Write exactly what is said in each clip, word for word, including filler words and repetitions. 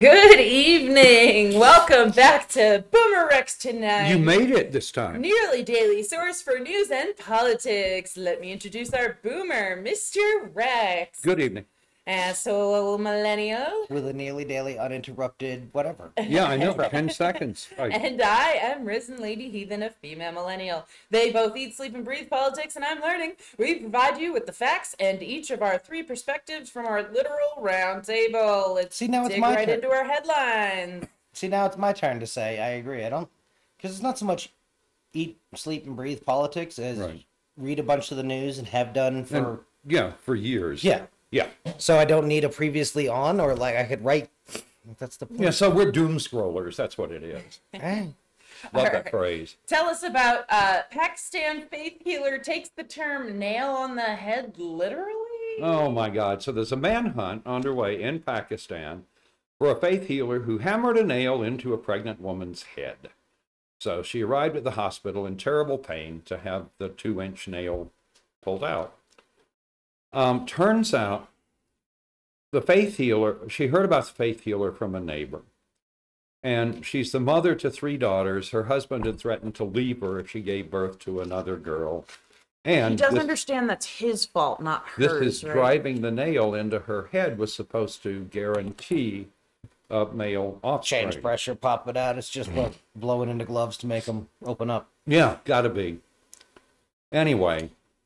Good evening. Welcome back to Boomer Rex tonight. You made it this time. Nearly daily source for news and politics. Let me introduce our boomer, Mister Rex. Good evening. Asshole millennial. With a nearly daily uninterrupted whatever. Yeah, I know. Ten seconds. Right. And I am Risen Lady Heathen, a female millennial. They both eat, sleep, and breathe politics, and I'm learning. We provide you with the facts and each of our three perspectives from our literal round table. Let's See, now it's dig my right turn. into our headlines. See, now it's my turn to say I agree. I don't, because it's not so much eat, sleep, and breathe politics as Right. read a bunch of the news and have done for. And, yeah, for years. Yeah. Yeah. So I don't need a previously on, or like I could write. That's the point. Yeah, so we're doom scrollers. That's what it is. Eh. Love that Alright. phrase. Tell us about uh, Pakistan faith healer takes the term nail on the head literally? Oh, my God. So there's a manhunt underway in Pakistan for a faith healer who hammered a nail into a pregnant woman's head. So she arrived at the hospital in terrible pain to have the two-inch nail pulled out. Um, turns out the faith healer, she heard about the faith healer from a neighbor. And she's the mother to three daughters. Her husband had threatened to leave her if she gave birth to another girl. And He doesn't this, understand that's his fault, not this hers. is right? driving the nail into her head was supposed to guarantee a male offspring. Change pressure, pop it out. It's just what, blowing into gloves to make them open up. Yeah, gotta be. Anyway,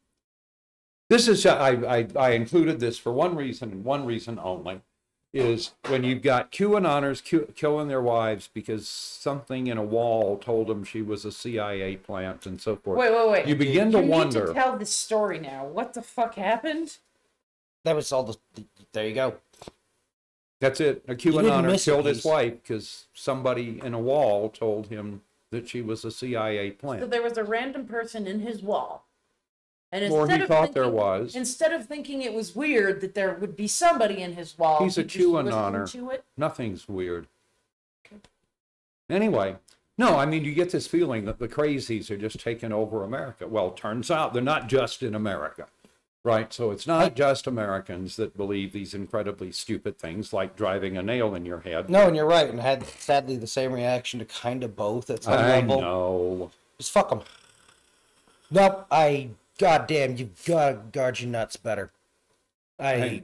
this is, I, I, I included this for one reason and one reason only, is when you've got QAnoners Q, killing their wives because something in a wall told them she was a C I A plant and so forth. Wait, wait, wait. You begin to you wonder. need to tell this story now. What the fuck happened? That was all the. There you go. That's it. A didn't QAnoner miss a killed his piece. wife because somebody in a wall told him that she was a C I A So plant. there was a random person in his wall. And Or instead he of thought there thinking- was. Instead of thinking it was weird that there would be somebody in his wall, He's a he just was QAnoner. into it. Nothing's weird. Anyway, no, I mean, you get this feeling that the crazies are just taking over America. Well, turns out they're not just in America, right? So it's not just Americans that believe these incredibly stupid things like driving a nail in your head. No, and you're right, and had sadly the same reaction to kind of both at some I level. know. Just fuck them. Nope, I. Goddamn, you gotta guard your nuts better. I. Hey.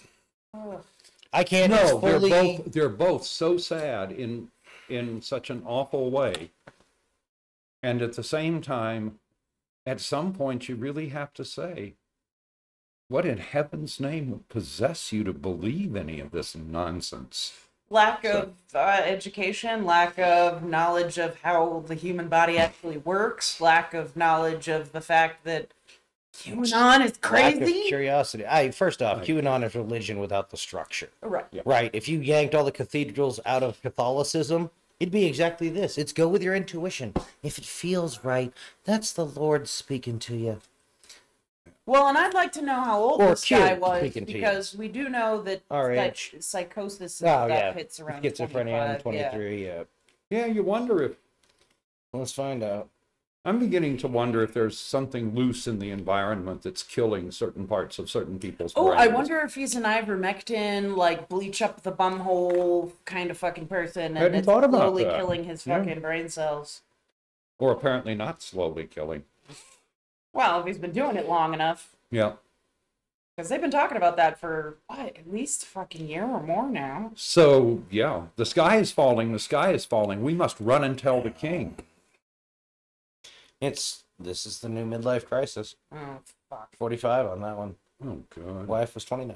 I can't No, they're fully. both they're both so sad in in such an awful way. And at the same time, at some point you really have to say, what in heaven's name would possess you to believe any of this nonsense? Lack of uh, education, lack of knowledge of how the human body actually works, lack of knowledge of the fact that QAnon is Lack of crazy. curiosity. I first off, Right. QAnon is religion without the structure. Right. Right. If you yanked all the cathedrals out of Catholicism, it'd be exactly this. It's go with your intuition. If it feels right, that's the Lord speaking to you. Well, and I'd like to know how old Or this guy kid was, speaking to you. because we do know that Our psych- age. psychosis and Oh stuff yeah, hits around schizophrenia and twenty-five, yeah. twenty-three. Yeah. Yeah, you wonder if Let's find out. I'm beginning to wonder if there's something loose in the environment that's killing certain parts of certain people's Oh, I brains. wonder if he's an ivermectin, like bleach up the bumhole kind of fucking person, and Hadn't it's thought about slowly that. killing his Yeah. fucking brain cells. Or apparently not slowly killing. Well, if he's been doing it long enough. Yeah. Because they've been talking about that for, what, at least a fucking year or more now. So, yeah, the sky is falling, the sky is falling. We must run and tell the king. It's this is the new midlife crisis. Oh, fuck. forty-five on that one. Oh, God. Wife was twenty-nine.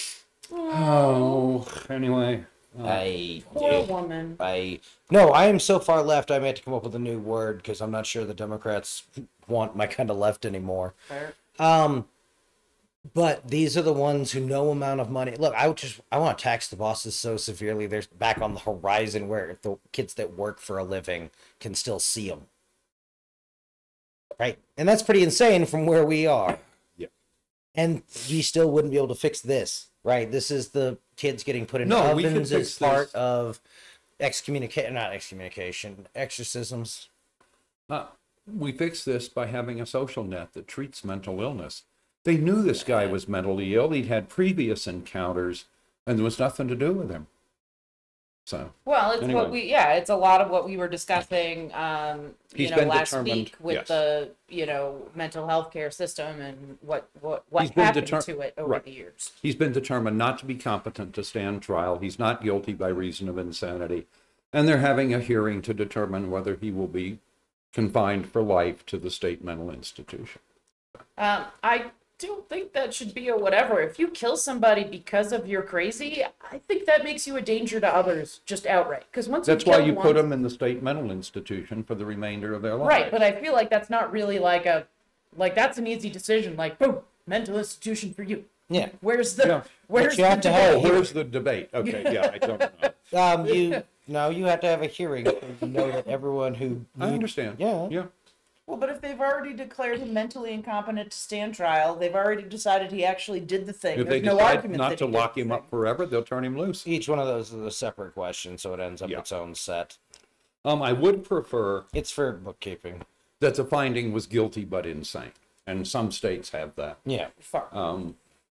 Oh, anyway. I Poor woman. I no, I am so far left. I may have to come up with a new word because I'm not sure the Democrats want my kind of left anymore. Fair. Um, but these are the ones who no amount of money. Look, I would just I want to tax the bosses so severely they're back on the horizon where the kids that work for a living can still see them. Right, and that's pretty insane from where we are. Yeah. And we still wouldn't be able to fix this, right? This is the kids getting put in No, we could ovens as fix part this. of excommunication, not excommunication, exorcisms. Uh, we fix this by having a social net that treats mental illness. They knew this guy was mentally ill. He'd had previous encounters, and there was nothing to do with him. So Well, it's Anyway. what we, yeah, it's a lot of what we were discussing, um, you He's know, been last determined- week with yes. the, you know, mental health care system and what, what, what He's been happened deter- to it over right. the years. he's been determined not to be competent to stand trial. He's not guilty by reason of insanity. And they're having a hearing to determine whether he will be confined for life to the state mental institution. Um, I don't think that should be a whatever. If you kill somebody because of you're crazy, I think that makes you a danger to others just outright. Because once That's you why kill you one, put them in the state mental institution for the remainder of their lives. right? But I feel like that's not really like a, like that's an easy decision. Like boom, mental institution for you. Yeah. Where's the, Yeah. where's But you have the to have- Oh, debate? where's the debate? Okay, yeah, I don't know. Um, you no, you have to have a hearing so you know that everyone who I need- understand. Yeah. Yeah. Well, but if they've already declared him mentally incompetent to stand trial, they've already decided he actually did the thing. If they There's no decide argument not that to he did lock the him thing. up forever, they'll turn him loose. Each one of those is a separate question, so it ends up Yeah. its own set. Um, I would prefer It's for bookkeeping. that the finding was guilty but insane, and some states have that. Yeah. Far. Um,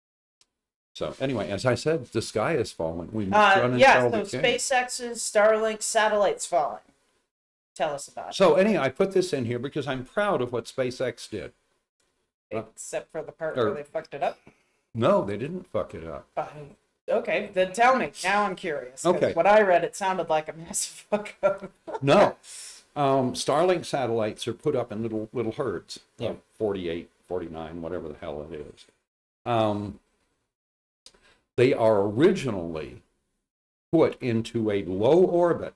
so anyway, as I said, the sky is falling. We must Uh, run and yeah, tell so the king. SpaceX's Starlink satellite's falling. Tell us about it. So anyhow, I put this in here because I'm proud of what SpaceX did. Except for the part or- where they fucked it up. No, they didn't fuck it up. Fine. Okay, then tell me. Now I'm curious. 'cause Okay. What I read, it sounded like a massive fuck up. No. Um, Starlink satellites are put up in little little herds. Yeah. Of forty-eight, forty-nine, whatever the hell it is. Um, they are originally put into a low orbit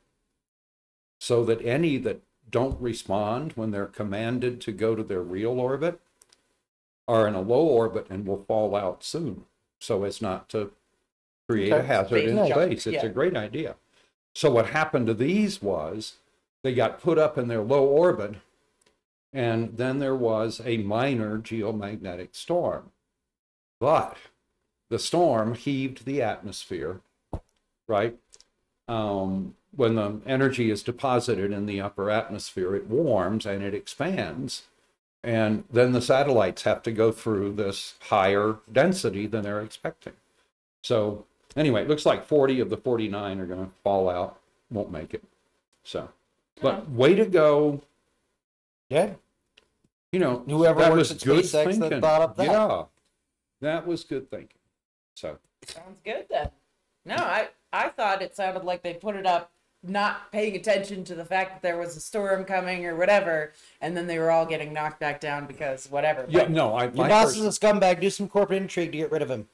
so that any that don't respond when they're commanded to go to their real orbit are in a low orbit and will fall out soon, so as not to create a Okay. hazard in Space junk, space. It's yeah. a great idea. So what happened to these was they got put up in their low orbit, and then there was a minor geomagnetic storm. But the storm heaved the atmosphere, right? Um, when the energy is deposited in the upper atmosphere, it warms and it expands. And then the satellites have to go through this higher density than they're expecting. So anyway, it looks like forty of the forty-nine are going to fall out, won't make it. So, but way to go. Yeah. You know, Whoever that works was at good SpaceX that thinking. thought up that. Yeah, that was good thinking. So, Sounds good then. No, I I thought it sounded like they put it up not paying attention to the fact that there was a storm coming or whatever, and then they were all getting knocked back down because whatever. yeah, But- no, I Your my boss first, is a scumbag. Do some corporate intrigue to get rid of him.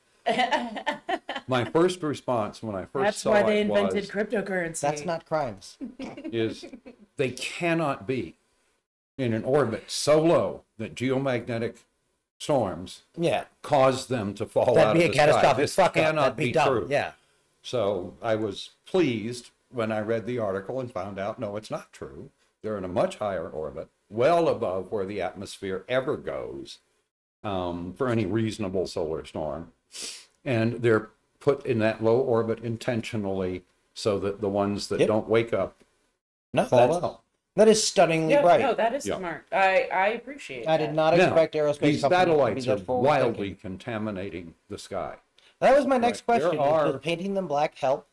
my first response when I first That's saw why they it invented was cryptocurrency. That's not crimes. is they cannot be in an orbit so low that geomagnetic storms Yeah. cause them to fall out That'd be of a the sky. catastrophic This fuck up. cannot That'd be, be dumb. true. Yeah. So I was pleased when I read the article and found out, no, it's not true. They're in a much higher orbit, well above where the atmosphere ever goes um, for any reasonable solar storm. And they're put in that low orbit intentionally so that the ones that Yep. don't wake up No, fall that's, out. that is stunningly Yeah, bright. no, that is Yeah. smart. I I appreciate. I that. did not Now, expect aerospace these companies to be satellites are that forward wildly thinking. contaminating the sky. That was my next Right. There question. are- Does painting them black help?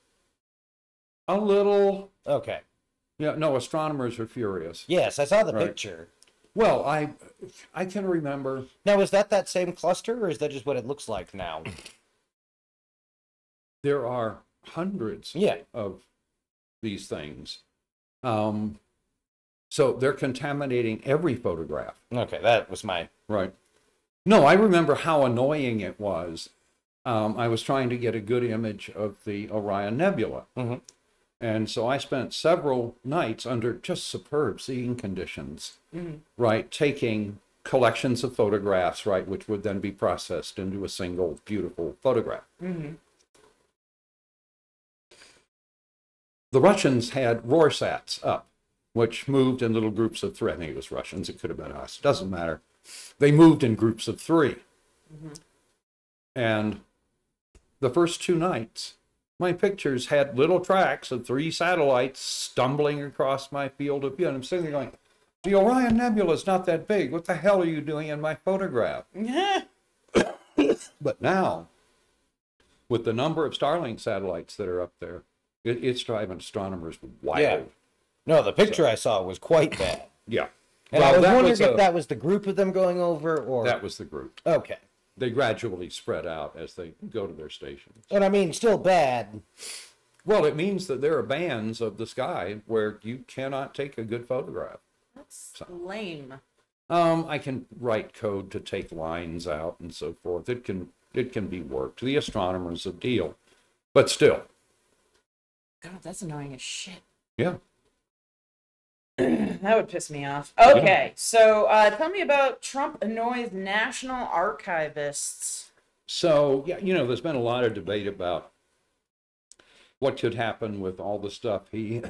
A little, Okay. yeah, no, astronomers are furious. Yes, I saw the Right. picture. Well, I, I can remember. Now, is that that same cluster, or is that just what it looks like now? There are hundreds Yeah. of these things. Um, so they're contaminating every photograph, Okay, that was my. right? No, I remember how annoying it was. Um, I was trying to get a good image of the Orion Nebula. Mhm. And so I spent several nights under just superb seeing conditions, right? Taking collections of photographs, right, which would then be processed into a single beautiful photograph. Mhm. The Russians had Rorsats up, which moved in little groups of three. I think it was Russians, it could have been us, doesn't matter. They moved in groups of three. And the first two nights, my pictures had little tracks of three satellites stumbling across my field of view. And I'm sitting there going, the Orion Nebula is not that big. What the hell are you doing in my photograph? But now, with the number of Starlink satellites that are up there, It, it's driving astronomers wild. Yeah. No, the picture I saw was quite bad. Yeah. And Well, I was that wondering was if a- that was the group of them going over or. That was the group. Okay. They gradually spread out as they go to their stations. And I mean, still bad. Well, it means that there are bands of the sky where you cannot take a good photograph. That's lame. Um, I can write code to take lines out and so forth. It can it can be worked. The astronomer's a deal, but still, God, that's annoying as shit. yeah. That would piss me off. Okay, so uh, tell me about Trump annoys national archivists. So yeah, you know, there's been a lot of debate about what could happen with all the stuff he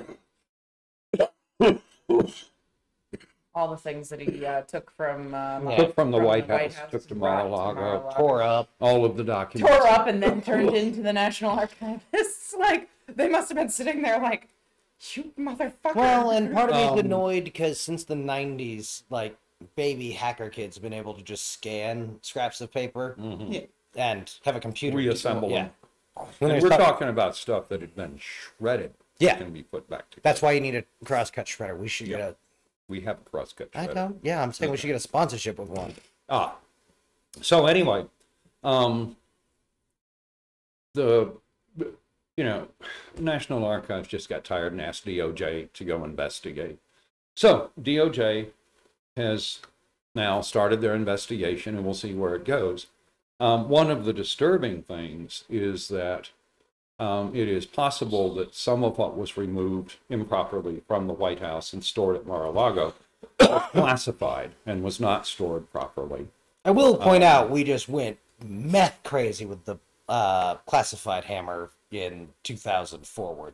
All the things that he uh, took from um, Yeah. took from the White House, took to brought Mar-a-Lago, Tore up. all of the documents. tore up, and then turned into the national archivists. Like, they must have been sitting there like, you motherfucker. Well, and part of me's Um, annoyed because since the nineties, like, baby hacker kids have been able to just scan scraps of paper Mhm. Yeah. and have a computer Reassemble yeah. them. When And there's we're stuff- talking about stuff that had been shredded. Yeah. Can be put back together. That's why you need a crosscut shredder. We should Yeah. get a. We have a crosscut I shredder. know. Yeah, I'm saying we should get a sponsorship with one. Ah, so anyway, um, the, you know, National Archives just got tired and asked D O J to go investigate. So D O J has now started their investigation, and we'll see where it goes. Um, one of the disturbing things is that um, it is possible that some of what was removed improperly from the White House and stored at Mar-a-Lago was classified and was not stored properly. I will Uh, point out we just went meth crazy with the uh, classified hammer in two thousand forward.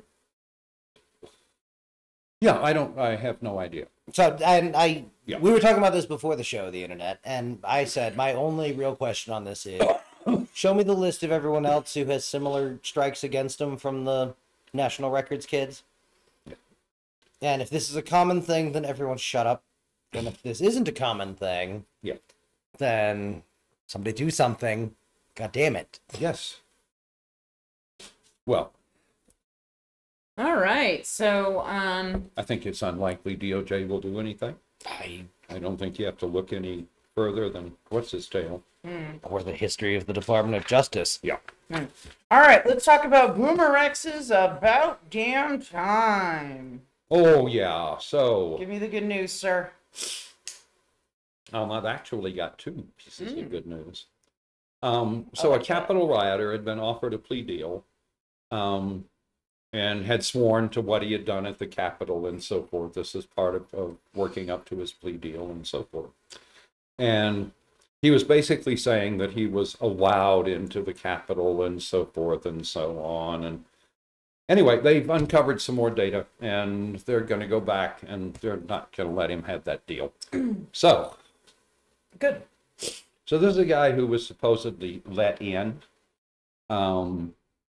Yeah, I don't, I have no idea. So, and I, Yeah. we were talking about this before the show, the internet, and I said my only real question on this is, show me the list of everyone else who has similar strikes against them from the National Records kids. And if this is a common thing, then everyone shut up. And if this isn't a common thing, Yeah. then somebody do something. God damn it. Yes. Well, All right, so um, I think it's unlikely D O J will do anything. I, I don't think you have to look any further than what's his tail. or the history of the Department of Justice. Yeah. all right, let's talk about Boomer Rex's About Damn Time. Oh yeah. So Give me the good news, sir. um, I've actually got two pieces of good news. Um, so I a like that. Capitol rioter had been offered a plea deal, um, and had sworn to what he had done at the Capitol and so forth. This is part of, of working up to his plea deal and so forth. And he was basically saying that he was allowed into the Capitol and so forth and so on. And anyway, they've uncovered some more data, and they're going to go back, and they're not going to let him have that deal. So, Good. so this is a guy who was supposedly let in. Um,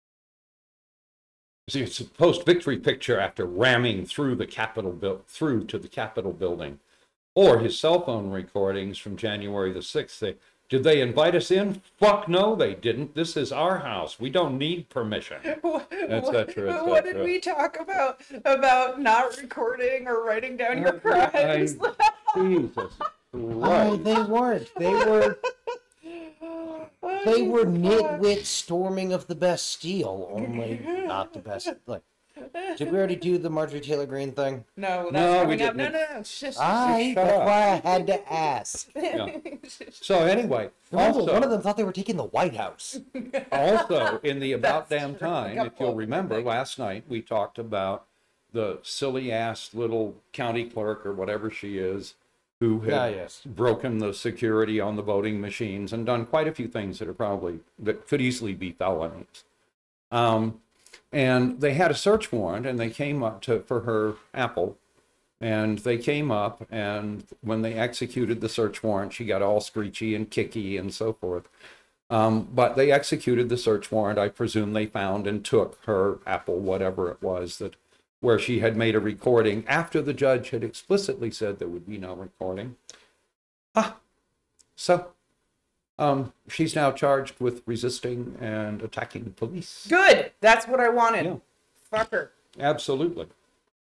see, it's a post-victory picture after ramming through the Capitol built through to the Capitol building, or his cell phone recordings from January the sixth. They, did they invite us in? Fuck no, they didn't. This is our house. We don't need permission. What, Et cetera, et what did cetera. we talk about about not recording or writing down your crimes? I- Jesus Oh, Christ. they weren't. They were. They were nitwit storming of the Bastille, only not the best. Like, did we already do the Marjorie Taylor Greene thing? No, that's No, we coming up. No, didn't. no, no. Shh, shh, I. shut That's up. why I had to ask. Yeah. So anyway, Remember, also, one of them thought they were taking the White House. also in the About That's Damn true. Time, if you'll remember, last night we talked about the silly ass little county clerk or whatever she is who had Ah, yes. broken the security on the voting machines and done quite a few things that are probably that could easily be felonies. Um, and they had a search warrant, and they came up to for her Apple, and they came up, and when they executed the search warrant, she got all screechy and kicky and so forth. Um, but they executed the search warrant. I presume they found and took her Apple, whatever it was, that where she had made a recording after the judge had explicitly said there would be no recording. Ah, so um, she's now charged with resisting and attacking police. Good. That's what I wanted. Yeah. fucker. Absolutely.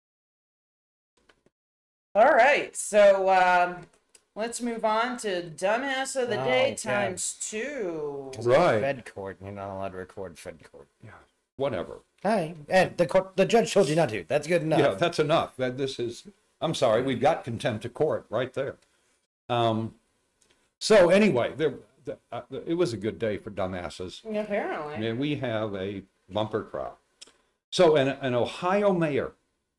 All right, so um, let's move on to dumbass of the Oh, day yeah. times two. Right. Fed court. You're not allowed to record Fed court. Yeah. Whatever. Hey, and the court, the judge told you not to. That's good enough. Yeah, that's enough. That this is. I'm sorry, we've got contempt of court right there. Um. So anyway, there. The, uh, it was a good day for dumbasses. Apparently. I mean, we have a bumper crop. So an an Ohio mayor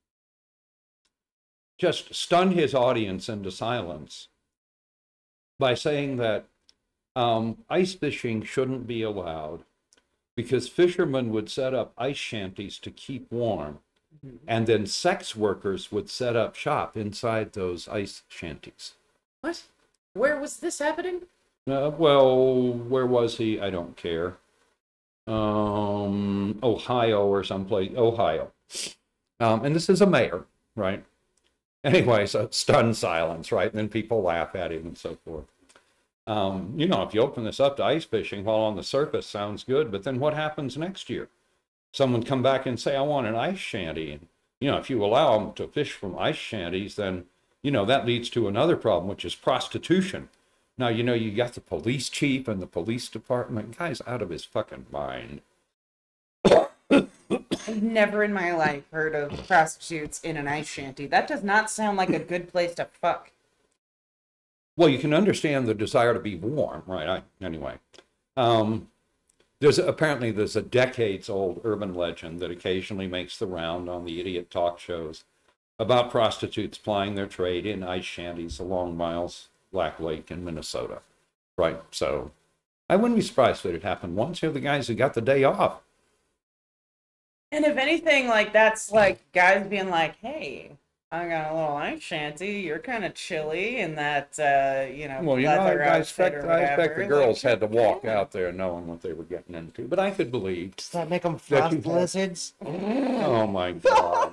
just stunned his audience into silence by saying that um, ice fishing shouldn't be allowed because fishermen would set up ice shanties to keep warm, and then sex workers would set up shop inside those ice shanties. What? Where was this happening? Uh, well, where was he? I don't care. Um, Ohio or someplace. Ohio. Um, and this is a mayor, right? Anyway, so stunned silence, right? And then people laugh at him and so forth. Um, you know, if you open this up to ice fishing, while on the surface sounds good, but then what happens next year? Someone come back and say, I want an ice shanty. And, you know, if you allow them to fish from ice shanties, then, you know, that leads to another problem, which is prostitution. Now, you know, you got the police chief and the police department. Guy's out of his fucking mind. I've never in my life heard of prostitutes in an ice shanty. That does not sound like a good place to fuck. Well, you can understand the desire to be warm, right? I, anyway, um, there's apparently there's a decades-old urban legend that occasionally makes the round on the idiot talk shows about prostitutes plying their trade in ice shanties along Miles Black Lake in Minnesota, right? So I wouldn't be surprised if it had happened once. Here, the guys who got the day off. And if anything, like that's like guys being like, "Hey, I got a little ice shanty. You're kind of chilly," and that uh, you know. Well, you know, leather I outfit expect, or I expect the whatever, girls like, had to walk yeah. out there knowing what they were getting into, but I could believe. Does that make them That frost you have- lizards? Oh my God.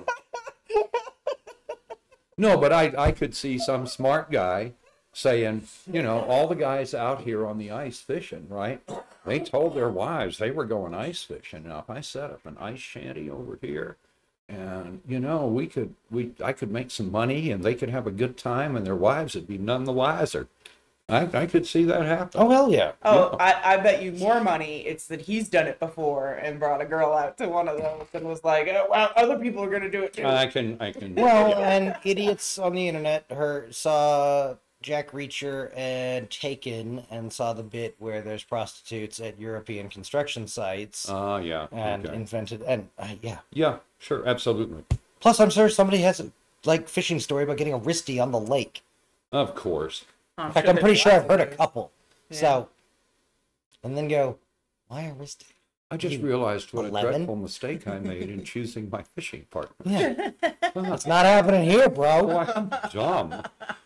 No, but I, I could see some smart guy saying, you know, all the guys out here on the ice fishing, right? They told their wives they were going ice fishing. Now, if I set up an ice shanty over here, and you know, we could, we, I could make some money, and they could have a good time, and their wives would be none the wiser. I, I could see that happen. Oh hell yeah! Oh, I, I bet you more money it's that he's done it before and brought a girl out to one of those and was like, oh, wow, other people are going to do it too. I can, I can. Well, and idiots on the internet heard, saw Jack Reacher and Taken and saw the bit where there's prostitutes at European construction sites Ah, yeah. and Okay. invented and uh, yeah. Yeah, sure, absolutely. Plus, I'm sure somebody has a like fishing story about getting a wristy on the lake. Of course. I'm In fact, sure I'm pretty there's sure lots I've heard a of those. couple. Yeah. So, and then go, why a wristy? I just You realized what eleven? a dreadful mistake I made in choosing my fishing partner. Yeah, it's not happening here, bro. Boy, I'm dumb.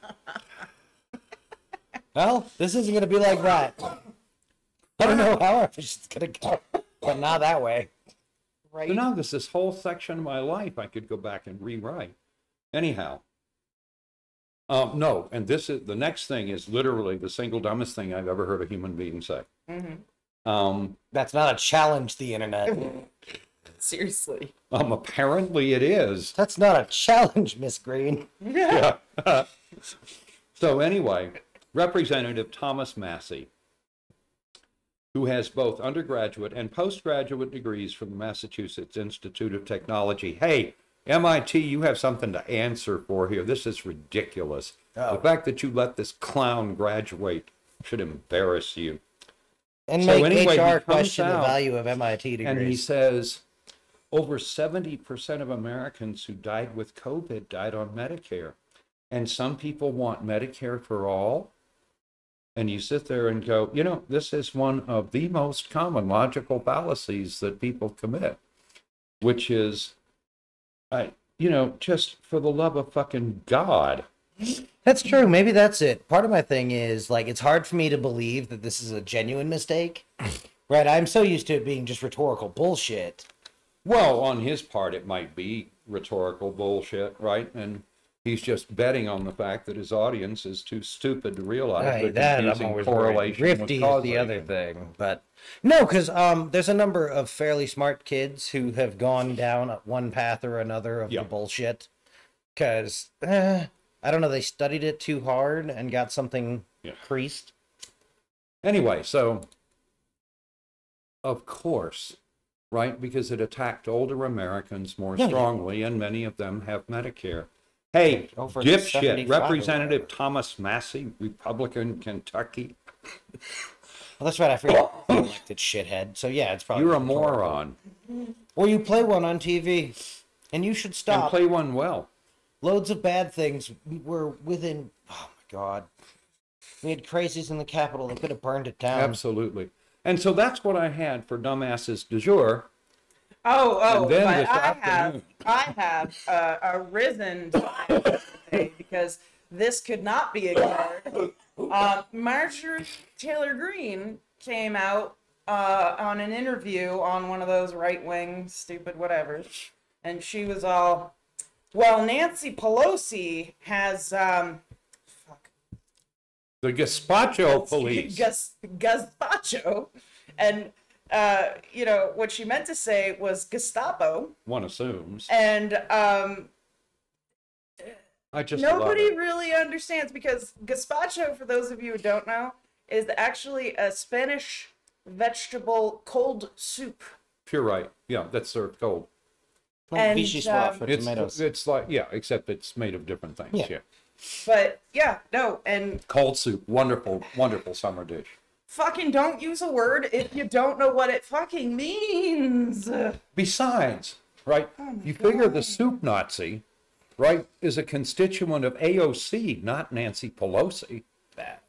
Well, this isn't gonna be like that. I don't know how our fish is gonna go, but not that way. Right? So now there's this whole section of my life I could go back and rewrite. Anyhow, um, no, and this is the next thing is literally the single dumbest thing I've ever heard a human being say. Mm-hmm. Um, That's not a challenge, the internet. Seriously. um, apparently it is. That's not a challenge, Miss Green. Yeah. So anyway, Representative Thomas Massey, who has both undergraduate and postgraduate degrees from the Massachusetts Institute of Technology. Hey, M I T, you have something to answer for here. This is ridiculous. Oh. The fact that you let this clown graduate should embarrass you. And So make anyway, he H R comes question the out value of M I T degrees. And he says over seventy percent of Americans who died with COVID died on Medicare. And some people want Medicare for all. And you sit there and go, you know, this is one of the most common logical fallacies that people commit, which is, I, you know, just for the love of fucking God. That's true. Maybe that's it. Part of my thing is like it's hard for me to believe that this is a genuine mistake. Right? I'm so used to it being just rhetorical bullshit. Well, on his part, it might be rhetorical bullshit, right? And He's just betting on the fact that his audience is too stupid to realize Right, the that I'm confusing always worried. correlation with Grifty is the other causation. thing, but no, because um, there's a number of fairly smart kids who have gone down one path or another of Yeah. the bullshit. Because eh, I don't know, they studied it too hard and got something Yeah. creased. Anyway, so of course, right? Because it attacked older Americans more Yeah, yeah. strongly, and many of them have Medicare. Hey, Over dipshit, seventy-five or Representative whatever. Thomas Massey, Republican, Kentucky. Well, that's right, I forgot. You elected shithead. So yeah, it's probably You're a rhetorical. moron, Or you play one on T V, and you should and stop. play one well. Loads of bad things were within. Oh my god, we had crazies in the Capitol. They could have burned it down. Absolutely. And so that's what I had for dumbasses du jour. Oh, oh, And then but this I have, afternoon- I have uh, arisen to my today because this could not be ignored. Um, Marjorie Taylor Greene came out uh, on an interview on one of those right-wing stupid whatevers, and she was all, well, Nancy Pelosi has, um, fuck, The Gazpacho police. Gas, gazpacho, and uh, you know what she meant to say was Gestapo, One assumes. and um, I just nobody love it. really understands because gazpacho, for those of you who don't know, is actually a Spanish vegetable cold soup. You're right. Yeah, that's served cold. Like And, Vichy swap um, for It's tomatoes. it's like yeah, except it's made of different things. Yeah. Yeah. But yeah, no, and Cold soup, wonderful, wonderful summer dish. fucking don't use a word if you don't know what it fucking means. Besides, right, Oh my you figure God. the soup Nazi, right, is a constituent of A O C, not Nancy Pelosi. Bad.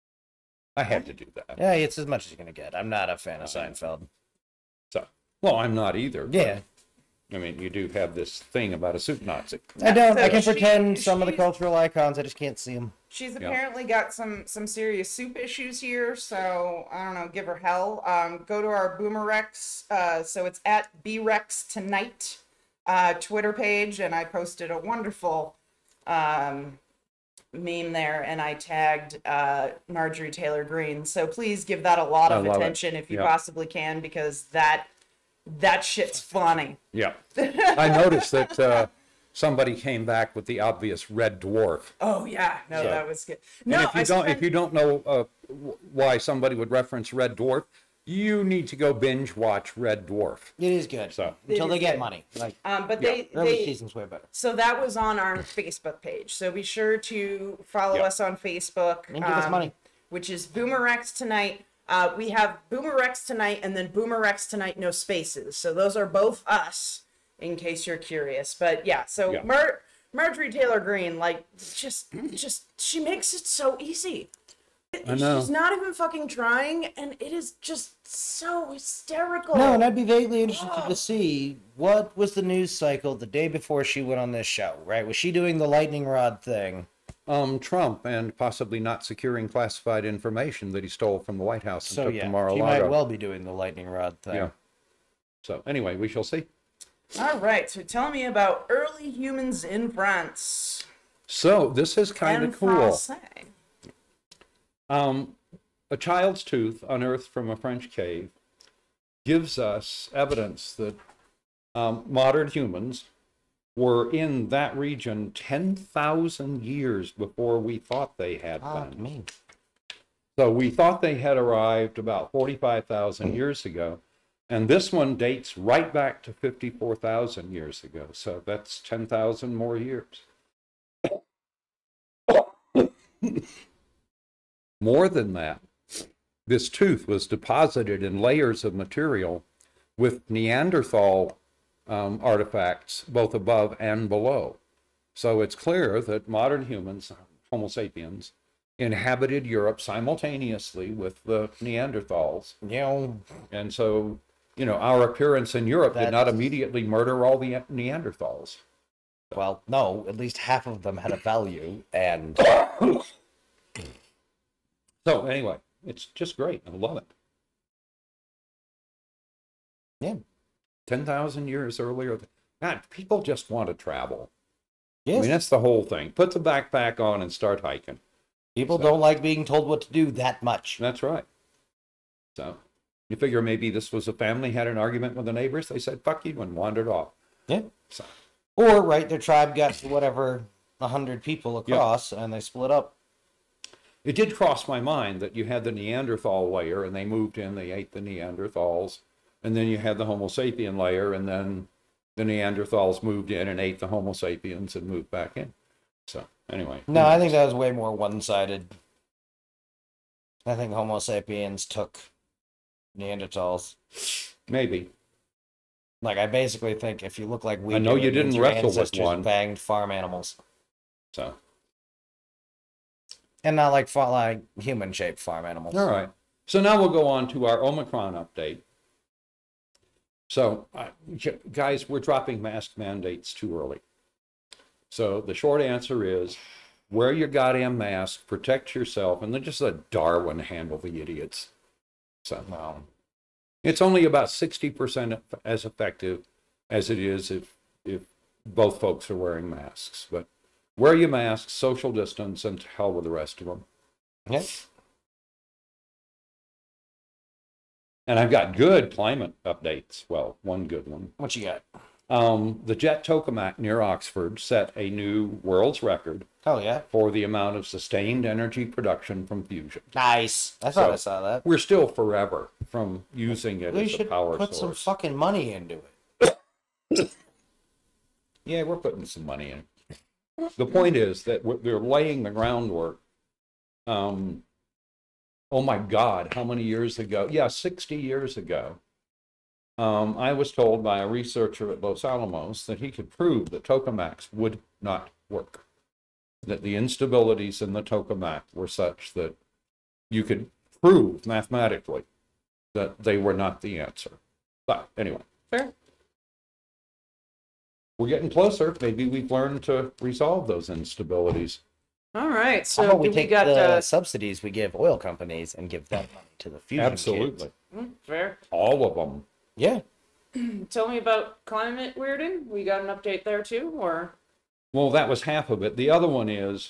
I had to do that. Yeah, it's as much as you're gonna get. I'm not a fan of Seinfeld. So, well, I'm not either. but, Yeah, I mean, you do have this thing about a soup Nazi. I don't. I So can she- pretend some of the she's- cultural icons. I just can't see them. She's apparently got some some serious soup issues here, so I don't know. Give her hell. Um, go to our Boomerex. Uh, so it's at B Rex Tonight uh, Twitter page, and I posted a wonderful um, meme there, and I tagged uh, Marjorie Taylor Greene. So please give that a lot I of love it. attention if you Yeah. possibly can, because that that shit's funny. Yeah. I noticed that uh, somebody came back with the obvious red dwarf. Oh yeah, no, So- that was good. And No, if you I don't, spent- if you don't know uh, w- why somebody would reference Red Dwarf, you need to go binge watch Red Dwarf. It is good. So- Until It they is get good. money. Like um, but Yeah. they early they season's way better. So that was on our Facebook page. So be sure to follow Yep. us on Facebook. And give us money. Which is Boomerex Tonight. Uh, we have Boomerex Tonight and then Boomerex Tonight, no spaces. So those are both us, in case you're curious. But yeah, so Yeah. Mar- Marjorie Taylor Greene, like, just, just, she makes it so easy. I know. She's not even fucking trying, and it is just so hysterical. No, and I'd be vaguely interested to see what was the news cycle the day before she went on this show. Right? Was she doing the lightning rod thing? Um, Trump and possibly not securing classified information that he stole from the White House and So took yeah, to she Mar-a-Lago. might well be doing the lightning rod thing. Yeah. So anyway, we shall see. All right, so tell me about early humans in France. So this is kind and of cool. Francais. Um, a child's tooth unearthed from a French cave gives us evidence that um, modern humans were in that region ten thousand years before we thought they had Ah, been. me. So we thought they had arrived about forty-five thousand years ago. And this one dates right back to fifty-four thousand years ago. So that's ten thousand more years. More than that, this tooth was deposited in layers of material with Neanderthal um, artifacts both above and below. So it's clear that modern humans, Homo sapiens, inhabited Europe simultaneously with the Neanderthals. You know, And so, you know, our appearance in Europe did not That's- immediately murder all the Neanderthals. well, no, at least half of them had a value, and So anyway, it's just great. I love it. yeah, ten thousand years earlier. God, people just want to travel. I Yes. mean, that's the whole thing. Put the backpack on and start hiking. People So- don't like being told what to do that much. That's right. So you figure maybe this was a family had an argument with the neighbors. They said, fuck you, and wandered off. Yeah. So, Or, right, their tribe got whatever, a hundred people across, and they split up. it did cross my mind that you had the Neanderthal layer and they moved in, they ate the Neanderthals. And then you had the Homo sapien layer, and then the Neanderthals moved in and ate the Homo sapiens and moved back in. So, anyway. No, I think that was way more one-sided. I think Homo sapiens took Neanderthals. Maybe. Like, I basically think if you look like we I know do, you it means didn't your wrestle with ancestors one. banged farm animals. So, And not like, fa- like human-shaped farm animals. all right. So now we'll go on to our Omicron update. So, uh, guys, we're dropping mask mandates too early. So the short answer is, wear your goddamn mask, protect yourself, and then just let Darwin handle the idiots. So No. it's only about sixty percent as effective as it is if if both folks are wearing masks. But wear your masks, social distance, and to hell with the rest of them. Yeah. And I've got good climate updates. Well, one good one. What you got? Um, the jet tokamak near Oxford set a new world's record Hell yeah. for the amount of sustained energy production from fusion. Nice. I thought So- I saw that. We're still forever from using it We as a should power put some source. fucking money into it. Yeah, we're putting some money in. The point is that we're we're laying the groundwork. Um, oh my God, how many years ago? Yeah, sixty years ago. Um, I was told by a researcher at Los Alamos that he could prove that tokamaks would not work. That the instabilities in the tokamak were such that you could prove mathematically that they were not the answer. But anyway. Fair. We're getting closer. Maybe we've learned to resolve those instabilities. All right. How So about we do we take got the uh, subsidies we give oil companies and give that money to the fusion Absolutely. kids? mm, fair. All of them. Yeah. Tell me about climate weirding. We got an update there too, or Well, that was half of it. The other one is,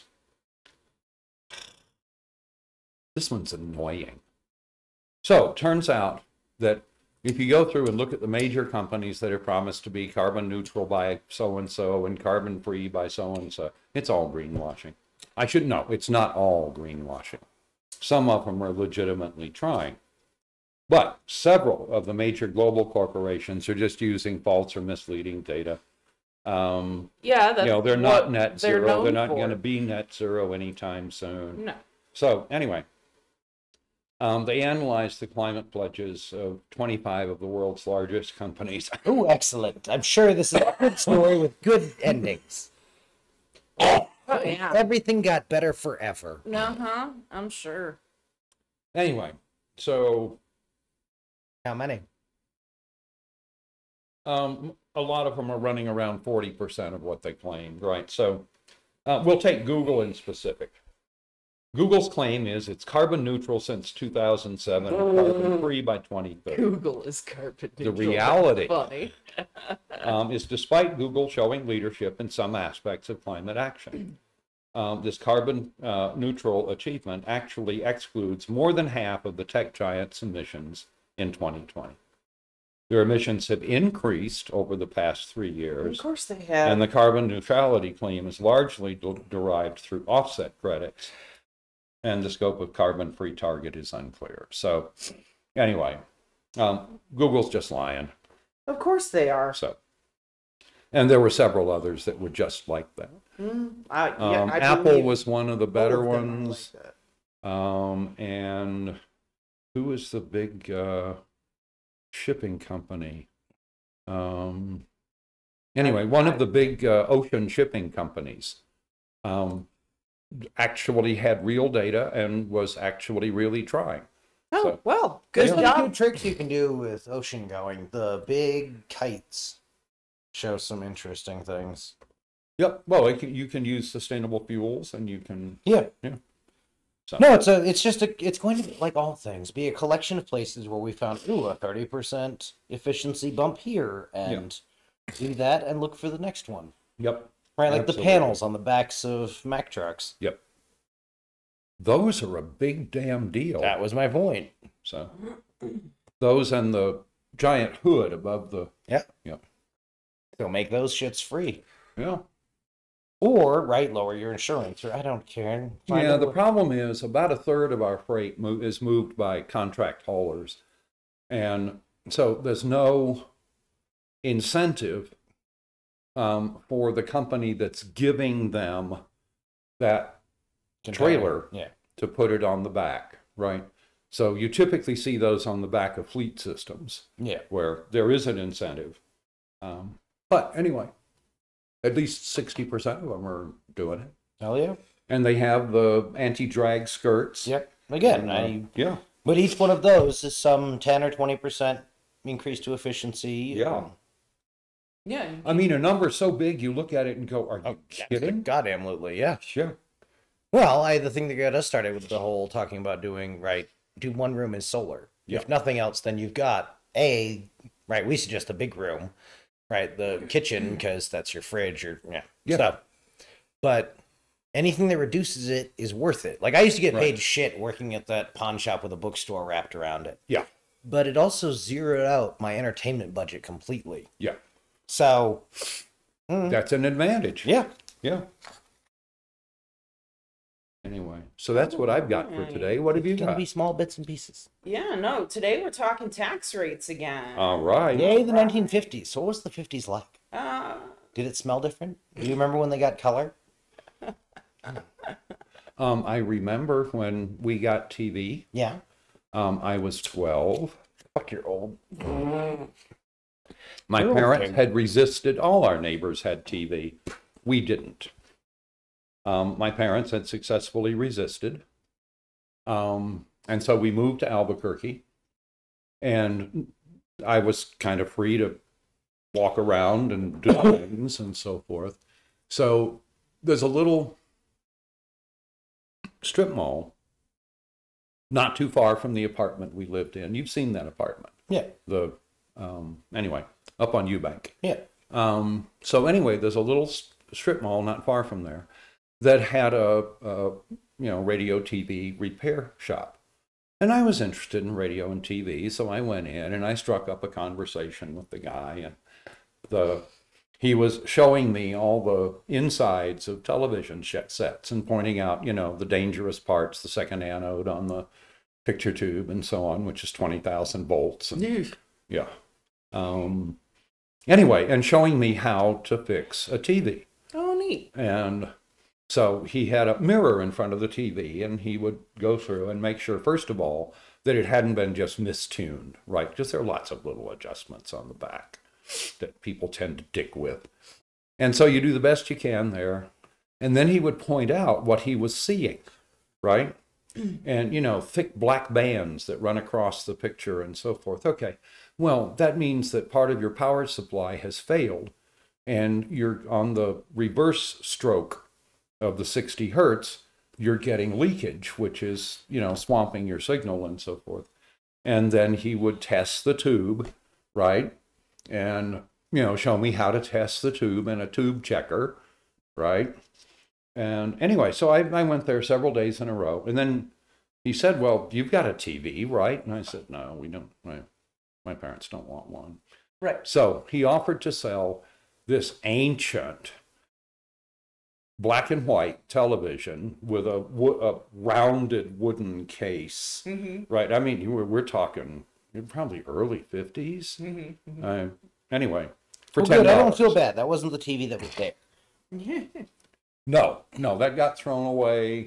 this one's annoying. So, turns out that if you go through and look at the major companies that have promised to be carbon neutral by so-and-so and carbon free by so-and-so, it's all greenwashing. I should know, it's not all greenwashing. Some of them are legitimately trying. But several of the major global corporations are just using false or misleading data. Um, yeah, that's you know, they're not what net they're zero. They're known not for. going to be net zero anytime soon. No. So anyway, um, they analyzed the climate pledges of twenty-five of the world's largest companies. Ooh, excellent. I'm sure this is a good story with good endings. Oh yeah. Everything got better forever. Uh huh. I'm sure. Anyway, so How many? um, a lot of them are running around forty percent of what they claimed, right? So uh, we'll take Google in specific. Google's claim is it's carbon neutral since two thousand seven and carbon free by twenty thirty. Google is carbon The neutral. reality Funny. um, is despite Google showing leadership in some aspects of climate action, um, this carbon uh, neutral achievement actually excludes more than half of the tech giant's emissions in twenty twenty. Their emissions have increased over the past three Of years, course they have. and the carbon neutrality claim is largely de- derived through offset credits, and the scope of carbon-free target is unclear. So anyway, um, Google's just lying. Of course they are. So, and there were several others that were just like that. Mm, I, yeah, Um, I Apple believe was one of the all better of them are ones. like that. Um, and who is the big uh, shipping company? Um, anyway, one of the big uh, ocean shipping companies um, actually had real data and was actually really trying. Oh So- well, good There's some job. good tricks you can do with ocean going. The big kites show some interesting things. Yep. Well, it can, you can use sustainable fuels, and you can. Yeah. Yeah. So, No, it's a. It's just a. It's going to, like all things, be a collection of places where we found ooh a thirty percent efficiency bump here, and do that and look for the next one. Yep. Right, like Absolutely. the panels on the backs of Mack trucks. Yep. Those are a big damn deal. That was my point. So those and the giant hood above the. Yeah. Yep. They'll make those shits free. Yeah. Or, right, lower your insurance, or I don't care. Find Yeah, a the way- problem is about a third of our freight mo- is moved by contract haulers. And so there's no incentive um, for the company that's giving them that trailer Yeah. to put it on the back, right? So you typically see those on the back of fleet systems Yeah. where there is an incentive. Um, but anyway, at least sixty percent of them are doing it. Hell yeah. And they have the anti-drag skirts. Yep. Again, Uh, I, yeah. but each one of those is some ten or twenty percent increase to efficiency. Yeah. Yeah. I mean, a number so big, you look at it and go, are you kidding? Goddamn, absolutely, yeah. Sure. Well, I the thing that got us started with the whole talking about doing right, do one room is solar. Yeah. If nothing else, then you've got a right. We suggest a big room, right? The kitchen because that's your fridge or yeah, Yeah. stuff. But anything that reduces it is worth it. Like I used to get Right. paid shit working at that pawn shop with a bookstore wrapped around it. Yeah. But it also zeroed out my entertainment budget completely. Yeah. So That's an advantage. yeah, Yeah. Anyway, so that's what I've got for today. What have you it's gonna got? be small bits and pieces. Yeah, no, today we're talking tax rates again. All right. Yay, the nineteen fifties. So what was the fifties like? Uh, Did it smell different? Do you remember when they got color? Um, I remember when we got T V. Yeah. Um, I was twelve. Fuck, you're old. My You're parents okay. had resisted. All our neighbors had T V. We didn't. Um, my parents had successfully resisted. Um, and so we moved to Albuquerque. And I was kind of free to walk around and do things and so forth. So there's a little strip mall not too far from the apartment we lived in. You've seen that apartment. Yeah. The um, anyway, up on Eubank. Yeah. Um, so anyway, there's a little s- strip mall not far from there that had a, a you know radio T V repair shop, and I was interested in radio and T V, so I went in and I struck up a conversation with the guy, and the he was showing me all the insides of television sh- sets and pointing out, you know, the dangerous parts, the second anode on the picture tube and so on, which is twenty thousand volts. And, yeah. Um, anyway, and showing me how to fix a T V. oh, neat. And so he had a mirror in front of the T V, and he would go through and make sure, first of all, that it hadn't been just mistuned, right? Because there are lots of little adjustments on the back that people tend to dick with. And so you do the best you can there. And then he would point out what he was seeing, right? And, you know, thick black bands that run across the picture and so forth. Okay, well, that means that part of your power supply has failed, and you're on the reverse stroke of the sixty hertz, you're getting leakage, which is, you know, swamping your signal and so forth. And then he would test the tube, right? And, you know, show me how to test the tube in a tube checker, right? And anyway, so I, I went there several days in a row. And then he said, well, you've got a T V, right? And I said, no, we don't. My, my parents don't want one. Right. So he offered to sell this ancient black and white television with a, wo- a rounded wooden case, Mm-hmm. right? I mean, we're, we're talking probably early fifties. Mm-hmm. Uh, anyway, for Well, ten good. I don't dollars. feel bad. That wasn't the T V that was there. No, no, that got thrown away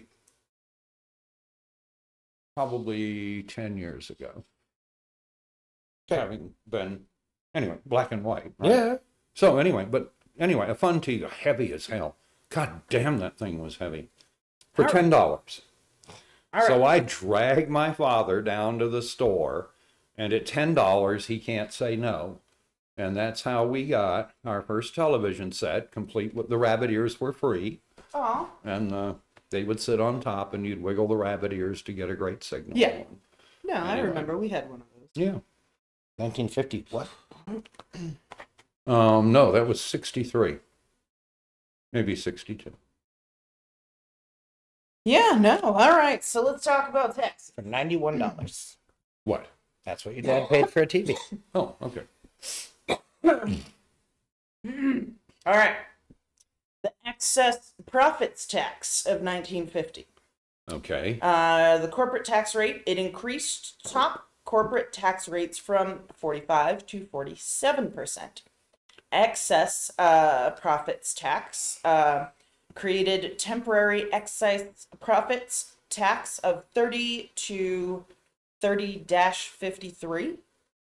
probably ten years ago. Having been, anyway, black and white. Right? Yeah. So anyway, but anyway, a fun T V, heavy as hell. God damn, that thing was heavy. For All right. ten dollars. All right. So I dragged my father down to the store, and at ten dollars, he can't say no. And that's how we got our first television set, complete with the rabbit ears were free. Aw. And uh, they would sit on top, and you'd wiggle the rabbit ears to get a great signal. Yeah. No, I Anyway. remember we had one of those. Yeah. nineteen fifty. What? Um, no, that was sixty-three. Maybe sixty-two. Yeah, no. All right. So let's talk about tax. For ninety-one dollars. What? That's what your dad paid for a T V. Oh, okay. All right. The excess profits tax of nineteen fifty. Okay. Uh, the corporate tax rate, it increased top corporate tax rates from forty-five to forty-seven percent. Excess uh, profits tax uh, created temporary excise profits tax of thirty to thirty dash fifty-three.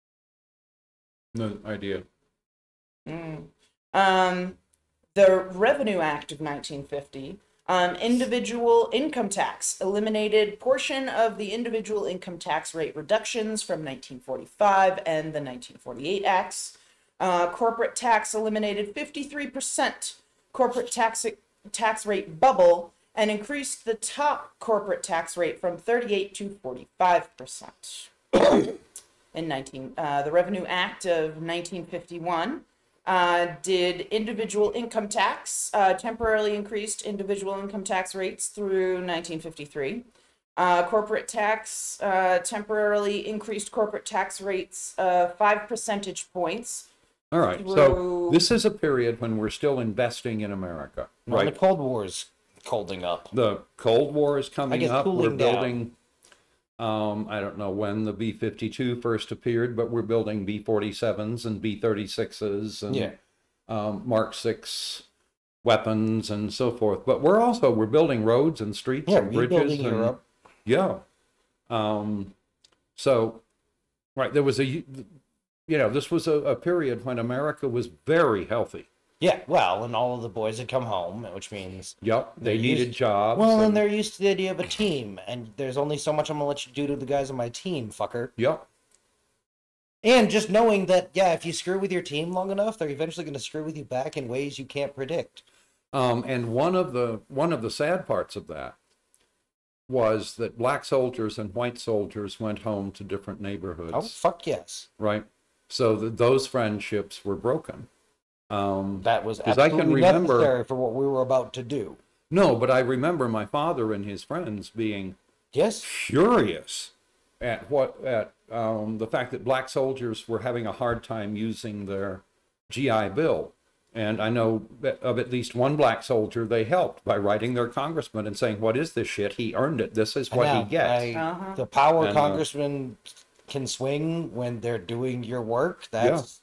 No idea. Mm. Um, the Revenue Act of nineteen fifty, um, individual income tax eliminated portion of the individual income tax rate reductions from nineteen forty-five and the nineteen forty-eight acts. Uh, corporate tax eliminated fifty-three percent corporate tax tax rate bubble and increased the top corporate tax rate from thirty-eight to forty-five percent. In nineteen, uh, the Revenue Act of nineteen fifty-one uh, did individual income tax, uh, temporarily increased individual income tax rates through nineteen fifty-three. Uh, corporate tax uh, temporarily increased corporate tax rates uh, five percentage points. All right. So Through- this is a period when we're still investing in America, When the right? Cold War's colding up. The Cold War is coming guess up. We're cooling down. building. Um, I don't know when the B fifty-two first appeared, but we're building B forty-sevens and B thirty-sixes and Yeah. um, Mark six weapons and so forth. But we're also we're building roads and streets Yeah, and bridges. rebuilding And, Europe. Yeah. Um, so, right, there was a, you know, this was a, a period when America was very healthy. Yeah, well, and all of the boys had come home, which means Yep, they They're needed used- jobs. well, and and- they're used to the idea of a team, and there's only so much I'm gonna let you do to the guys on my team, fucker. Yep. And just knowing that, yeah, if you screw with your team long enough, they're eventually gonna screw with you back in ways you can't predict. Um, and one of the one of the sad parts of that was that black soldiers and white soldiers went home to different neighborhoods. Oh, fuck yes. Right. So that those friendships were broken. Um, That was 'Cause I can absolutely remember- necessary for what we were about to do. no, but I remember my father and his friends being Yes? furious at what at um, the fact that black soldiers were having a hard time using their G I Bill. And I know that of at least one black soldier they helped by writing their congressman and saying, "What is this shit? He earned it. This is what I he know, gets." I- Uh-huh. The power And, uh, congressmen can swing when they're doing your work. That's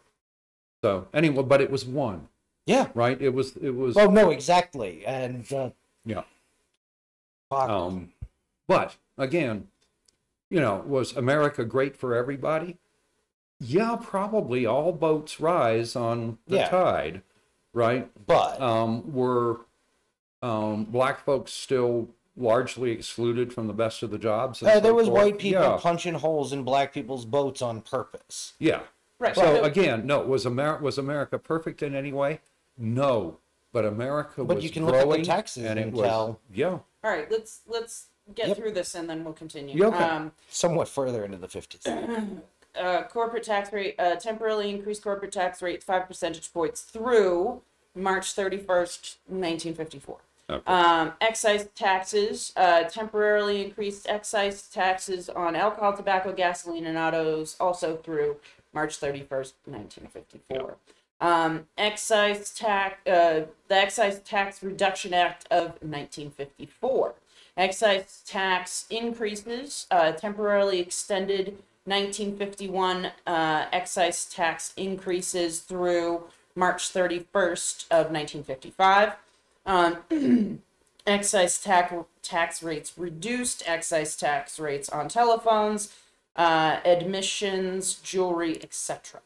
So anyway, but it was one, yeah. right? It was it was Well, no, exactly, and uh, yeah. fuck. Um, but again, you know, was America great for everybody? Yeah, probably. All boats rise on the Yeah. tide, right? but Um, were um, black folks still largely excluded from the best of the jobs? and uh, so there was forth? white people Yeah, punching holes in black people's boats on purpose. yeah. Right. So but- again, no. Was America was America perfect in any way? No. But America But was you can look at the growing, taxes and it and was tell- yeah. all right. Let's let's get Yep. through this and then we'll continue. Yeah, okay. Um, Somewhat further into the fifties. uh, corporate tax rate, uh, temporarily increased corporate tax rate five percentage points through March thirty-first, nineteen fifty-four. Okay. Um, excise taxes, uh, temporarily increased excise taxes on alcohol, tobacco, gasoline, and autos also through March thirty-first, nineteen fifty-four. Um, excise tax, uh, the Excise Tax Reduction Act of nineteen fifty-four. Excise tax increases, uh, temporarily extended nineteen fifty-one, uh, excise tax increases through March thirty-first of nineteen fifty-five. Um, excise tax tax rates reduced, excise tax rates on telephones, uh, admissions, jewelry, et cetera.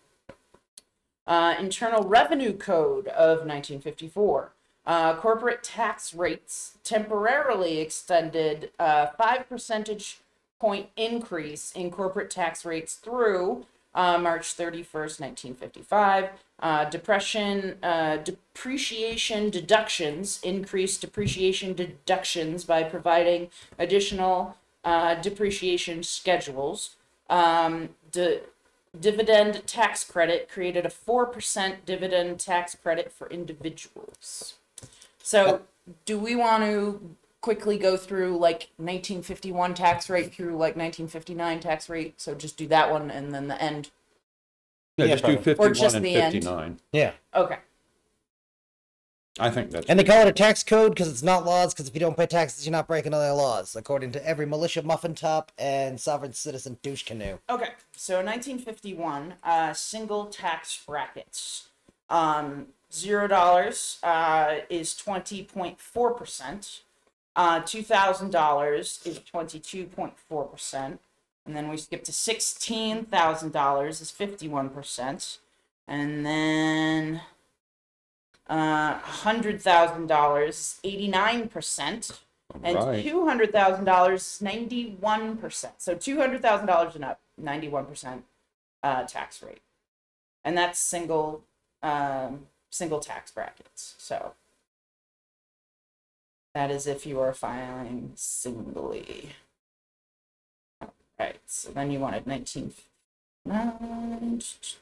Uh, Internal Revenue Code of nineteen fifty-four. Uh, corporate tax rates temporarily extended uh, five percentage point increase in corporate tax rates through uh, March thirty-first, nineteen fifty-five. Uh, depression, uh, depreciation deductions increased depreciation deductions by providing additional uh, depreciation schedules. Um, di- dividend tax credit created a four percent dividend tax credit for individuals. So, do we want to quickly go through like nineteen fifty-one tax rate through like nineteen fifty-nine tax rate? So just do that one and then the end. Yeah, Yeah, just do probably. Or fifty-one just and the end. fifty-nine. Yeah. Okay. I think that's And they call it a tax code because it's not laws, because if you don't pay taxes, you're not breaking other laws, according to every militia muffin top and sovereign citizen douche canoe. Okay. So nineteen fifty-one, uh, single tax brackets. Um, zero dollars uh, is twenty point four percent. Uh, two thousand dollars is twenty-two point four percent. And then we skip to sixteen thousand dollars is fifty-one percent. And then uh, one hundred thousand dollars is eighty-nine percent. And right. two hundred thousand dollars is ninety-one percent. So two hundred thousand dollars and up, ninety-one percent uh, tax rate. And that's single um, single tax brackets. So that is if you are filing singly. All right, so then you wanted nineteen fifty-nine.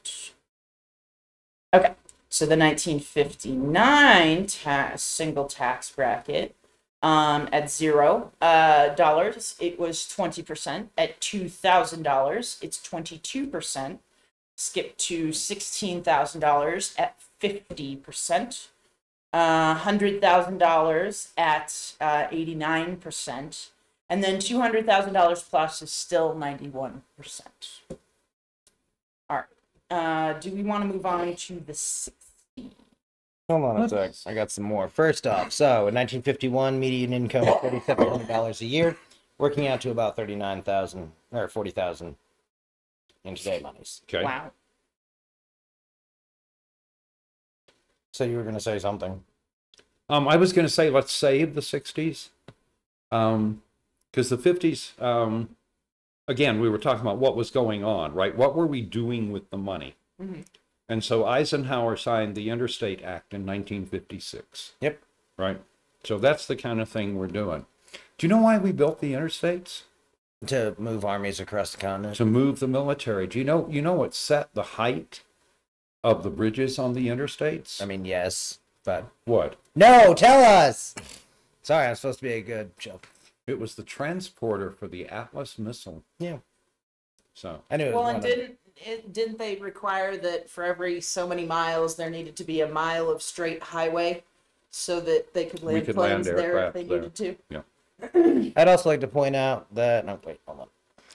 Okay, so the nineteen fifty-nine ta- single tax bracket, um, at zero uh, dollars, it was twenty percent. At two thousand dollars, it's twenty-two percent. Skip to sixteen thousand dollars at fifty percent. Uh, one hundred thousand dollars at uh, eighty-nine percent. And then two hundred thousand dollars plus is still ninety-one percent. All right. Uh, do we want to move on to the sixty? Hold on a sec. I got some more. First off, so in nineteen fifty-one, median income was thirty-seven hundred dollars a year, working out to about thirty-nine thousand or forty thousand in today monies. Okay. Wow. So you were going to say something. Um, I was going to say let's save the sixties, um, because the fifties. Um, again, we were talking about what was going on, right? What were we doing with the money? Mm-hmm. And so Eisenhower signed the Interstate Act in nineteen fifty-six. Yep. Right. So that's the kind of thing we're doing. Do you know why we built the interstates? To move armies across the continent. To move the military. Do you know? You know what set the height of the bridges on the interstates? I mean, yes, but What? no, tell us. Sorry, I'm supposed to be a good joke. It was the transporter for the Atlas missile. Yeah, So I knew it. Well, was and one of- didn't it, didn't they require that for every so many miles there needed to be a mile of straight highway so that they could land could land planes there if aircraft they there. needed to? yeah. I'd also like to point out that no, wait, hold on.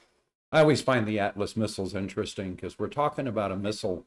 I always find the Atlas missiles interesting because we're talking about a missile.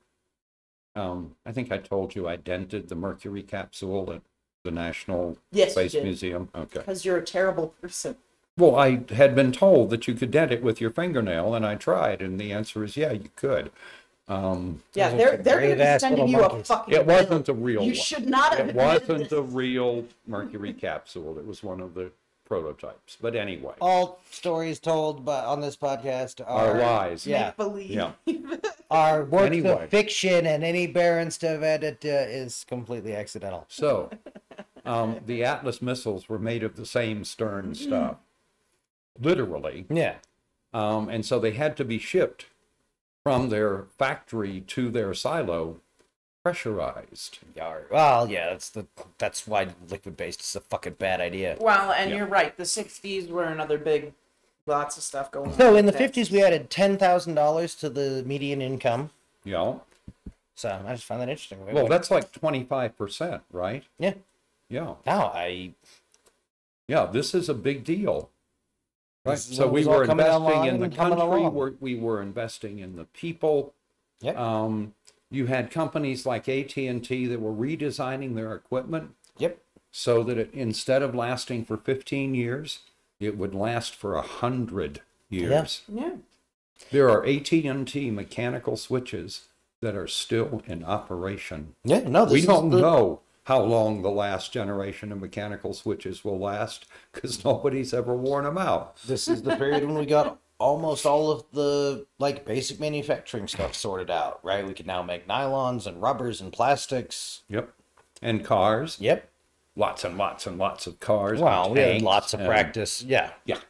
Um, I think I told you I dented the Mercury capsule at the National Yes, you Space did. Museum. Okay. Because you're a terrible person. Well, I had been told that you could dent it with your fingernail, and I tried, and the answer is yeah, you could. Um, Yeah, Those they're are they're going to be brave-ass sending little you a monkeys. fucking. it bill. wasn't a real You one. should not have. It admitted wasn't this. a real Mercury capsule. It was one of the prototypes. But anyway, All stories told but on this podcast are, our lies. Yeah, Make believe. Yeah. are works Anyway. of fiction, and any Barons to have added uh, is completely accidental. So, um, the Atlas missiles were made of the same stern stuff, literally. Yeah. Um, and so they had to be shipped from their factory to their silo pressurized. Yar. Well, yeah, that's the that's why liquid based is a fucking bad idea. Well, and Yeah. you're right. The sixties were another big, lots of stuff going on. So in the with that. fifties, we added ten thousand dollars to the median income. You know? So I just find that interesting. Well, that's like twenty-five percent, right? yeah. Yeah. Now I Yeah, this is a big deal. Right. This is So what we was all were coming investing along in the and coming country, along. we're, we were investing in the people. Yep. Um, you had companies like A T and T that were redesigning their equipment Yep. so that it, instead of lasting for fifteen years, it would last for a hundred years. Yeah. There are A T and T mechanical switches that are still in operation. Yeah. No, this We is don't the- know how long the last generation of mechanical switches will last because nobody's ever worn them out. This is the period when we got almost all of the like basic manufacturing stuff sorted out, right? We can now make nylons and rubbers and plastics. Yep. And cars. Yep. Lots and lots and lots of cars. Wow, and we had tanks lots of and- practice. Yeah. Yeah.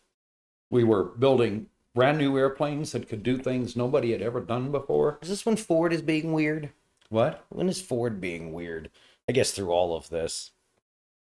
We were building brand new airplanes that could do things nobody had ever done before. Is this when Ford is being weird? What? When is Ford being weird? I guess through all of this.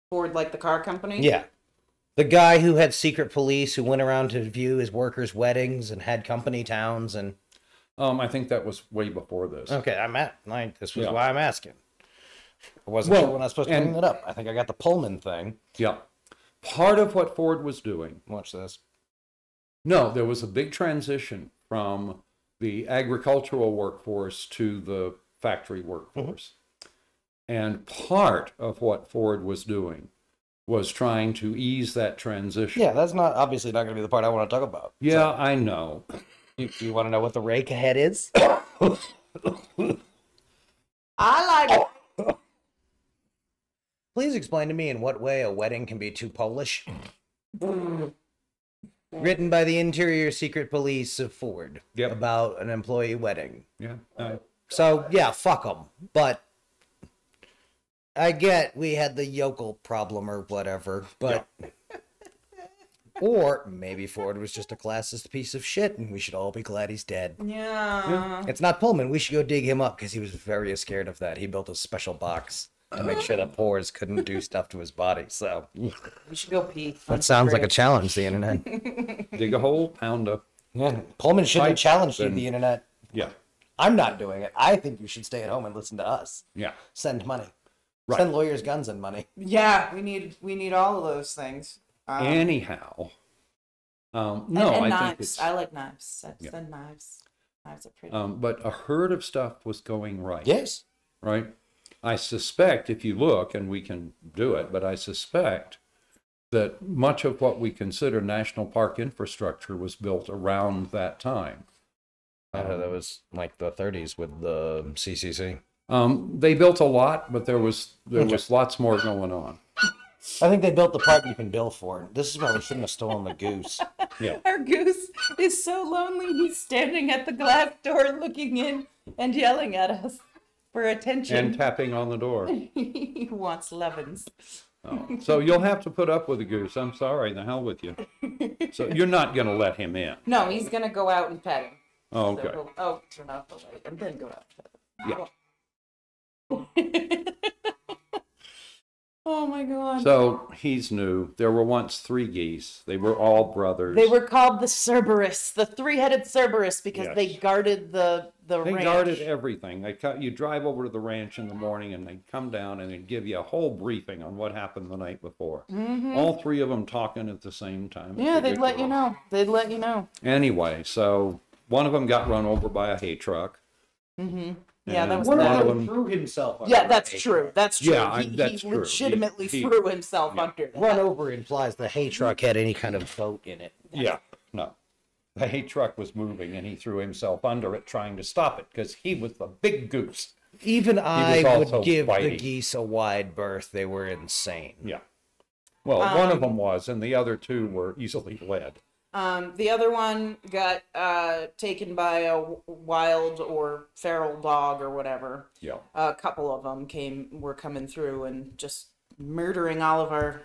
Ford, like the car company? Yeah. The guy who had secret police who went around to view his workers' weddings and had company towns and. Um, I think that was way before this. Okay, I'm at. Like, this was Yeah. why I'm asking. I wasn't Well, sure when I was supposed to and- bring that up. I think I got the Pullman thing. Yeah. Part of what Ford was doing. Watch this. No, there was a big transition from the agricultural workforce to the factory workforce. And part of what Ford was doing was trying to ease that transition. Yeah, that's not obviously not going to be the part I want to talk about. Yeah, I know. You, you want to know what the rake ahead is? I like Please explain to me in what way a wedding can be too Polish. Written by the Interior Secret Police of Ford Yep. about an employee wedding. Yeah. I- So, yeah, fuck them. But I get we had the yokel problem or whatever, but. Or maybe Ford was just a classist piece of shit and we should all be glad he's dead. Yeah. It's not Pullman. We should go dig him up because he was very scared of that. He built a special box to make sure that pores couldn't do stuff to his body. So We should go pee. that sounds like a challenge, the internet. Dig a hole, pound a. Yeah, Pullman shouldn't have Pipe challenged you, and- the internet. Yeah. I'm not doing it. I think you should stay at home and listen to us. Yeah. Send money. Right. Send lawyers guns and money. Yeah, we need we need all of those things. Um, Anyhow. Um, and- no, and I knives. think it's. I like knives. I Yeah. Send knives. Knives are pretty. Um, but a herd of stuff was going right. Yes. Right? I suspect, if you look, and we can do it, but I suspect that much of what we consider national park infrastructure was built around that time. Uh, that was like the thirties with the C C C. Um, they built a lot, but there was there Okay. was lots more going on. I think they built the part you can bill for. This is why we shouldn't have stolen the goose. Yeah. Our goose is so lonely. He's standing at the glass door looking in and yelling at us for attention. And tapping on the door. He wants lovins. Oh. So you'll have to put up with a goose. I'm sorry. The hell with you. So you're not going to let him in. No, he's gonna go out and pet him. Oh, So okay. he'll- oh, turn off the light and then go out and pet him. Yeah. Oh my god. So he's new. There were once three geese. They were all brothers. They were called the Cerberus, the three-headed Cerberus, because Yes. they guarded the the They ranch. guarded everything. They cut, you drive over to the ranch in the morning and they'd come down and they'd give you a whole briefing on what happened the night before. All three of them talking at the same time. It's Mm-hmm. Yeah, they'd let you ridiculous. know. They'd let you know. Anyway, so one of them got run over by a hay truck. Yeah, that And was one bad. of them- threw himself. under Yeah, a that's hay true. truck. That's true. Yeah, I- he, that's he true. legitimately He- he- threw himself yeah. under that. Run over implies the hay truck had any kind of boat in it. Yeah, no. The hay truck was moving and he threw himself under it trying to stop it because he was the big goose. Even I also would give the bitey. geese a wide berth. They were insane. Yeah. Well, one Um, of them was, and the other two were easily led. Um, the other one got uh, taken by a w- wild or feral dog or whatever. Yeah. A couple of them came were coming through and just murdering all of our.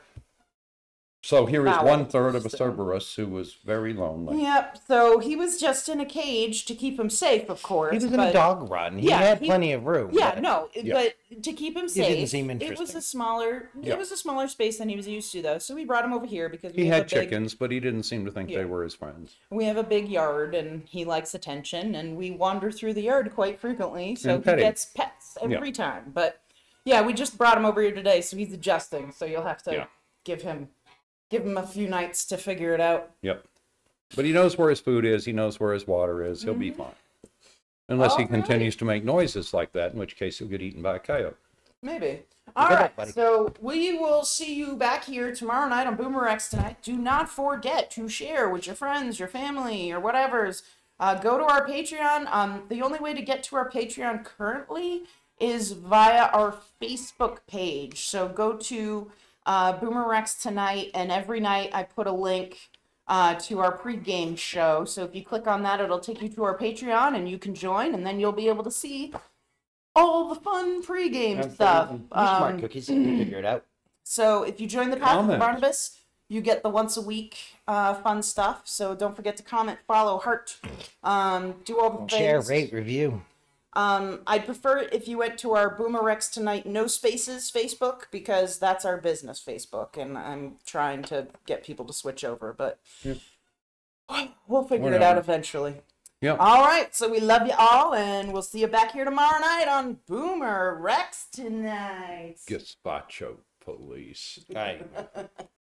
So here is Foul. one third of a So- Cerberus who was very lonely. Yep. So he was just in a cage to keep him safe, of course. He was in but- a dog run. He Yeah, had he- plenty of room. Yeah, but- no, Yeah. but to keep him safe, didn't seem it was interesting. a smaller. Yeah. It was a smaller space than he was used to, though. So we brought him over here because we He have had a big, chickens, but he didn't seem to think Yeah. they were his friends. we have a big yard, and he likes attention, and we wander through the yard quite frequently, so And he pet him. gets pets Yeah. every time. But yeah, we just brought him over here today, so he's adjusting. So you'll have to Yeah. give him give him a few nights to figure it out. Yep. But he knows where his food is. He knows where his water is. He'll be fine. Unless he All right. continues to make noises like that, in which case he'll get eaten by a coyote. Maybe. All Good right. luck, buddy. So we will see you back here tomorrow night on Boomerex tonight. Do not forget to share with your friends, your family, or whatever's. Uh, go to our Patreon. Um, the only way to get to our Patreon currently is via our Facebook page. So go to uh, Boomerex tonight, and every night I put a link uh, to our pregame show. So if you click on that, it'll take you to our Patreon, and you can join, and then you'll be able to see all the fun pregame stuff. Absolutely. You're smart Um, cookies. You can figure it out. so if you join the Path of Comment. Barnabas, you get the once a week uh, fun stuff. So don't forget to comment, follow, heart, um, do all the things. Share, rate, review. Um, I'd prefer it if you went to our Boomer Rex Tonight No Spaces Facebook, because that's our business Facebook, and I'm trying to get people to switch over, but Yep. we'll figure it Whatever. out eventually. Yep. All right, so we love you all, and we'll see you back here tomorrow night on Boomer Rex Tonight. Gazpacho police. All right.